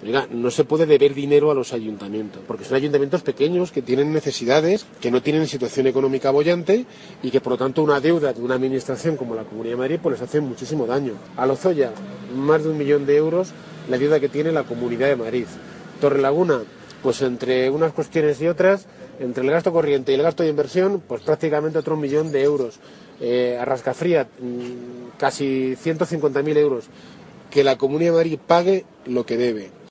Oiga, no se puede deber dinero a los ayuntamientos, porque son ayuntamientos pequeños que tienen necesidades, que no tienen situación económica boyante y que por lo tanto una deuda de una administración como la Comunidad de Madrid pues les hace muchísimo daño. A Lozoya, más de 1 millón de euros la deuda que tiene la Comunidad de Madrid. Torrelaguna, pues entre unas cuestiones y otras, entre el gasto corriente y el gasto de inversión, pues prácticamente otro 1 millón de euros. A Rascafría, casi 150.000 euros. Que la Comunidad de Madrid pague lo que debe.